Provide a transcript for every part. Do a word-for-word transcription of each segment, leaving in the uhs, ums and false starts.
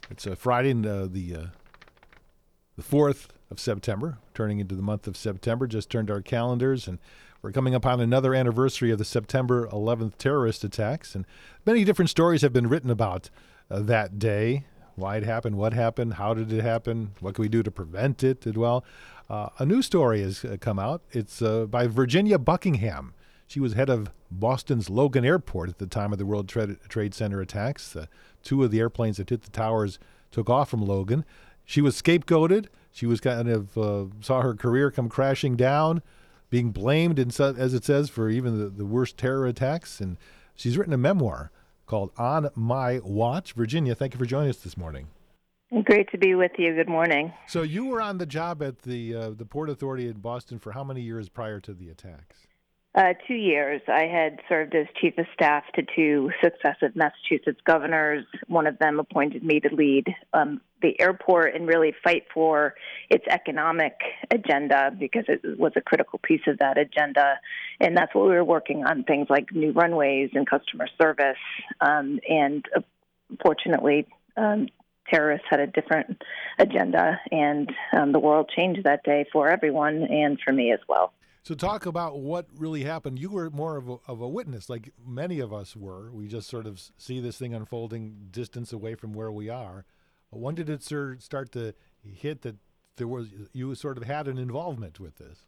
It's a Friday, uh, the uh, the fourth of September, turning into the month of September. Just turned our calendars, and we're coming upon another anniversary of the September eleventh terrorist attacks. And many different stories have been written about uh, that day. Why it happened, what happened, how did it happen, what can we do to prevent it as well. Uh, a new story has uh, come out. It's uh, by Virginia Buckingham. She was head of Boston's Logan Airport at the time of the World Trade, Trade Center attacks. Uh, two of the airplanes that hit the towers took off from Logan. She was scapegoated. She was kind of uh, saw her career come crashing down, being blamed, in, as it says, for even the, the worst terror attacks. And she's written a memoir called On My Watch. Virginia, thank you for joining us this morning. Great to be with you. Good morning. So you were on the job at the uh, the Port Authority in Boston for how many years prior to the attacks? Uh, two years. I had served as chief of staff to two successive Massachusetts governors. One of them appointed me to lead um, the airport and really fight for its economic agenda because it was a critical piece of that agenda. And that's what we were working on, things like new runways and customer service. Um, and uh, fortunately, um, terrorists had a different agenda, and um, the world changed that day for everyone and for me as well. So talk about what really happened. You were more of a, of a witness, like many of us were. We just sort of see this thing unfolding distance away from where we are. When did it start to hit that there was you sort of had an involvement with this?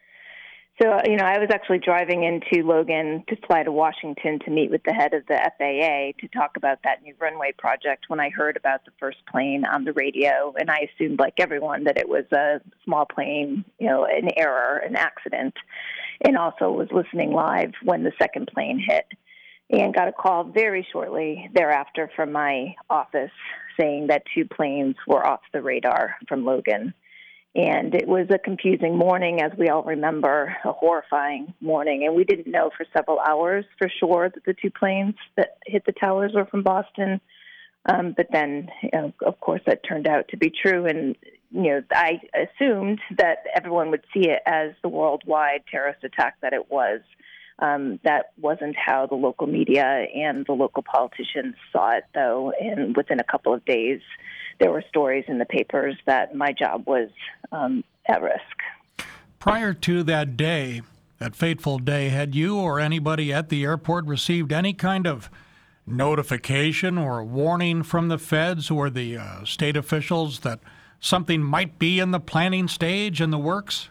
So, you know, I was actually driving into Logan to fly to Washington to meet with the head of the F A A to talk about that new runway project when I heard about the first plane on the radio. And I assumed, like everyone, that it was a small plane, you know, an error, an accident, and also was listening live when the second plane hit. And got a call very shortly thereafter from my office saying that two planes were off the radar from Logan. And it was a confusing morning, as we all remember, a horrifying morning. And we didn't know for several hours for sure that the two planes that hit the towers were from Boston. Um, but then, you know, of course, that turned out to be true. And, you know, I assumed that everyone would see it as the worldwide terrorist attack that it was. Um, that wasn't how the local media and the local politicians saw it, though. And within a couple of days, there were stories in the papers that my job was um, at risk. Prior to that day, that fateful day, had you or anybody at the airport received any kind of notification or warning from the feds or the uh, state officials that something might be in the planning stage in the works?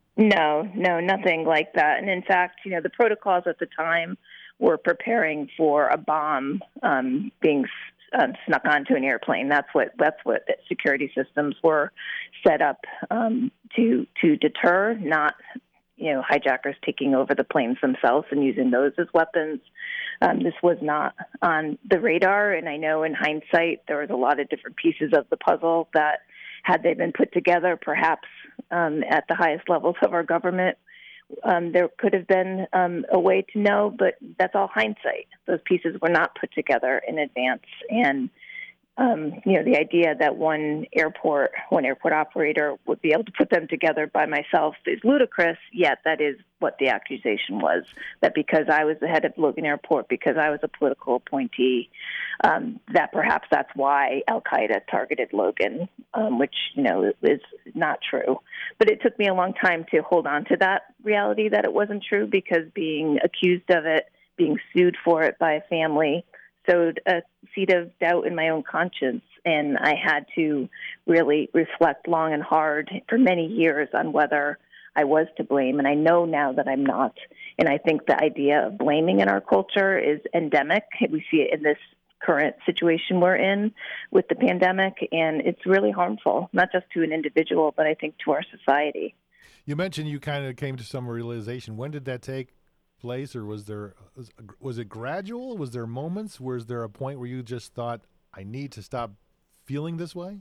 No, no, nothing like that. And in fact, you know, the protocols at the time were preparing for a bomb um, being um, snuck onto an airplane. That's what that's what security systems were set up um, to to deter, not you know hijackers taking over the planes themselves and using those as weapons. Um, this was not on the radar, and I know in hindsight there was a lot of different pieces of the puzzle that, had they been put together, perhaps um, at the highest levels of our government, um, there could have been um, a way to know, but that's all hindsight. Those pieces were not put together in advance. And, um, you know, the idea that one airport, one airport operator would be able to put them together by myself is ludicrous, yet that is what the accusation was, that because I was the head of Logan Airport, because I was a political appointee, um, that perhaps that's why Al-Qaeda targeted Logan, um, which, you know, is not true. But it took me a long time to hold on to that reality that it wasn't true, because being accused of it, being sued for it by a family, sowed a seed of doubt in my own conscience. And I had to really reflect long and hard for many years on whether I was to blame. And I know now that I'm not. And I think the idea of blaming in our culture is endemic. We see it in this current situation we're in with the pandemic, and it's really harmful, not just to an individual, but I think to our society. You mentioned you kind of came to some realization. When did that take place, or was there was, was it gradual? Was there moments? Was there a point where you just thought, I need to stop feeling this way?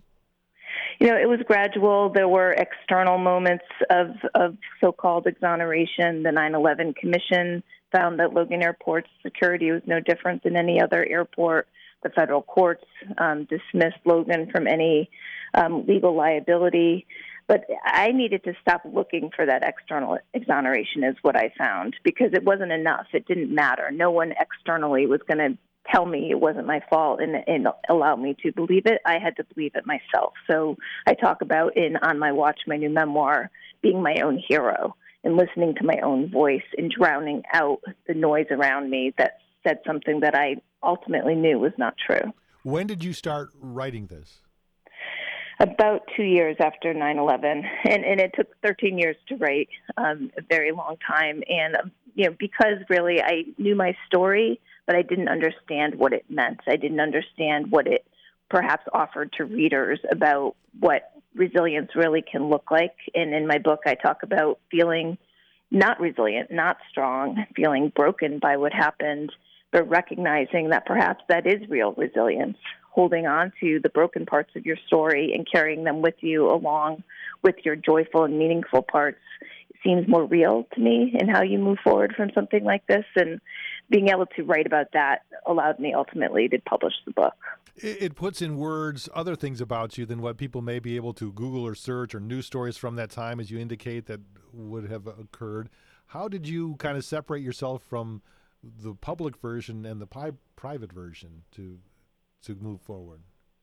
You know, it was gradual. There were external moments of, of so-called exoneration. The nine eleven Commission found that Logan Airport's security was no different than any other airport. The federal courts um, dismissed Logan from any um, legal liability. But I needed to stop looking for that external exoneration is what I found, because it wasn't enough. It didn't matter. No one externally was going to tell me it wasn't my fault and, and allow me to believe it. I had to believe it myself. So I talk about in On My Watch, my new memoir, being my own hero and listening to my own voice and drowning out the noise around me that said something that I ultimately knew was not true. When did you start writing this? About two years after nine eleven, and, and it took thirteen years to write, um, a very long time. And, um, you know, because really I knew my story, but I didn't understand what it meant. I didn't understand what it perhaps offered to readers about what resilience really can look like. And in my book, I talk about feeling not resilient, not strong, feeling broken by what happened, but recognizing that perhaps that is real resilience, holding on to the broken parts of your story and carrying them with you along with your joyful and meaningful parts seems more real to me in how you move forward from something like this. And being able to write about that allowed me ultimately to publish the book. It, it puts in words other things about you than what people may be able to Google or search, or news stories from that time, as you indicate, that would have occurred. How did you kind of separate yourself from the public version and the pi- private version to to move forward?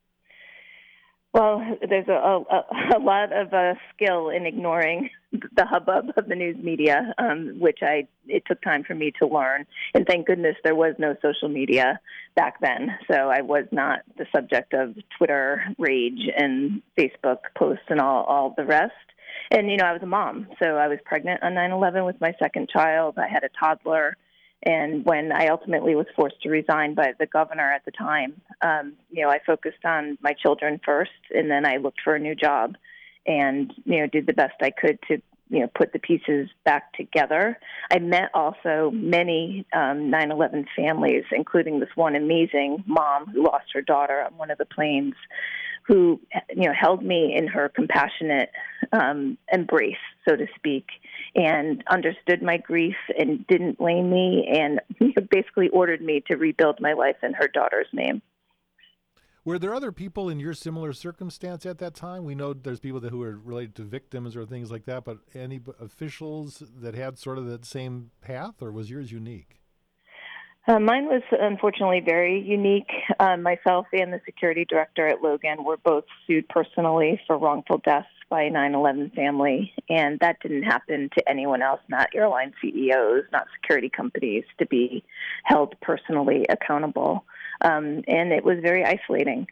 Well, there's a, a, a lot of uh, skill in ignoring the hubbub of the news media, um, which I it took time for me to learn. And thank goodness there was no social media back then, so I was not the subject of Twitter rage and Facebook posts and all, all the rest. And, you know, I was a mom, so I was pregnant on nine eleven with my second child. I had a toddler. And when I ultimately was forced to resign by the governor at the time, um, you know, I focused on my children first, and then I looked for a new job and, you know, did the best I could to, you know, put the pieces back together. I met also many um, nine eleven families, including this one amazing mom who lost her daughter on one of the planes, who, you know, held me in her compassionate um, embrace, so to speak, and understood my grief and didn't blame me and basically ordered me to rebuild my life in her daughter's name. Were there other people in your similar circumstance at that time? We know there's people that who are related to victims or things like that, but any b- officials that had sort of that same path, or was yours unique? Uh, mine was unfortunately very unique. Uh, myself and the security director at Logan were both sued personally for wrongful deaths by a nine eleven family, and that didn't happen to anyone else, not airline C E Os, not security companies, to be held personally accountable. Um, and it was very isolating.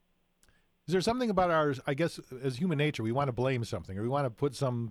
Is there something about our, I guess, as human nature, we want to blame something, or we want to put some,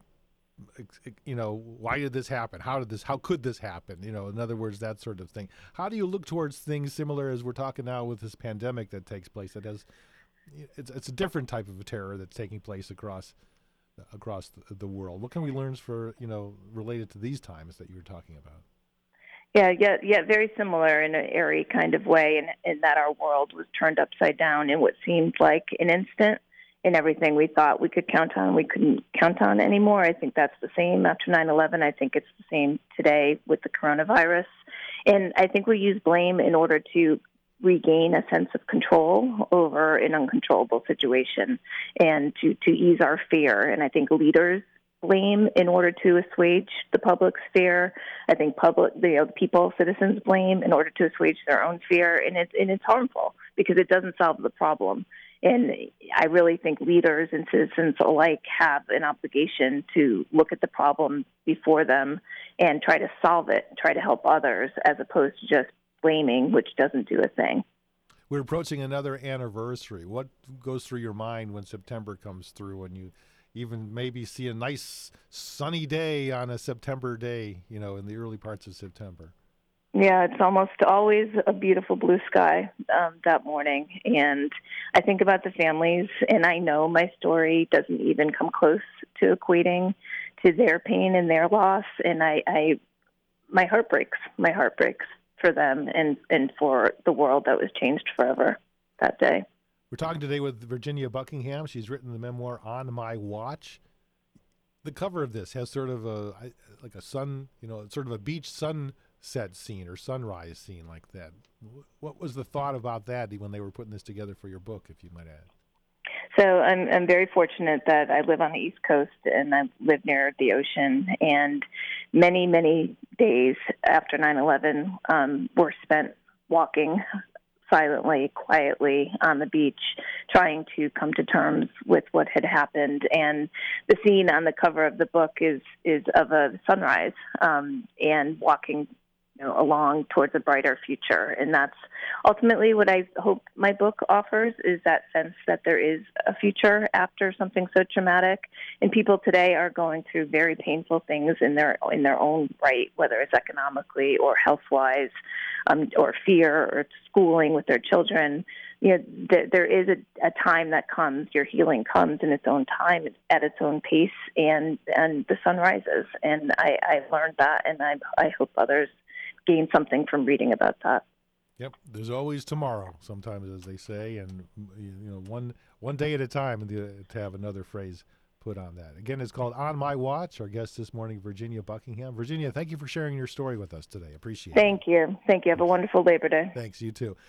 you know, why did this happen? How did this, how could this happen? You know, in other words, that sort of thing. How do you look towards things similar as we're talking now with this pandemic that takes place, that has, it's, it's a different type of a terror that's taking place across across the, the world. What can we learn for, you know, related to these times that you were talking about? Yeah, yeah, yeah, very similar in an airy kind of way, in, in that our world was turned upside down in what seemed like an instant, and everything we thought we could count on, we couldn't count on anymore. I think that's the same after nine eleven. I think it's the same today with the coronavirus. And I think we use blame in order to regain a sense of control over an uncontrollable situation and to, to ease our fear. And I think leaders blame in order to assuage the public's fear. I think public, you know, people, citizens blame in order to assuage their own fear, and it's and it's harmful because it doesn't solve the problem. And I really think leaders and citizens alike have an obligation to look at the problem before them and try to solve it, try to help others, as opposed to just blaming, which doesn't do a thing. We're approaching another anniversary. What goes through your mind when September comes through and you even maybe see a nice sunny day on a September day, you know, in the early parts of September? Yeah, it's almost always a beautiful blue sky um, that morning. And I think about the families, and I know my story doesn't even come close to equating to their pain and their loss. And I, I my heart breaks. My heart breaks for them and, and for the world that was changed forever that day. We're talking today with Virginia Buckingham. She's written the memoir On My Watch. The cover of this has sort of a, like a sun, you know, sort of a beach sunset scene or sunrise scene like that. What was the thought about that when they were putting this together for your book, if you might add? So I'm, I'm very fortunate that I live on the East Coast and I live near the ocean. And many, many days after nine eleven um, were spent walking silently, quietly on the beach, trying to come to terms with what had happened. And the scene on the cover of the book is is of a sunrise um, and walking, you know, along towards a brighter future. And that's ultimately what I hope my book offers, is that sense that there is a future after something so traumatic. And people today are going through very painful things in their in their own right, whether it's economically or health-wise, um, or fear or schooling with their children. You know, th- there is a, a time that comes. Your healing comes in its own time, at its own pace, and and the sun rises. And I, I learned that, and I I hope others gain something from reading about that. Yep, there's always tomorrow, sometimes, as they say, and you know, one one day at a time, and the, to have another phrase put on that. Again, it's called On My Watch. Our guest this morning, Virginia Buckingham. Virginia, thank you for sharing your story with us today. Appreciate it. Thank you. Thank you. Have a wonderful Labor Day. Thanks, you too.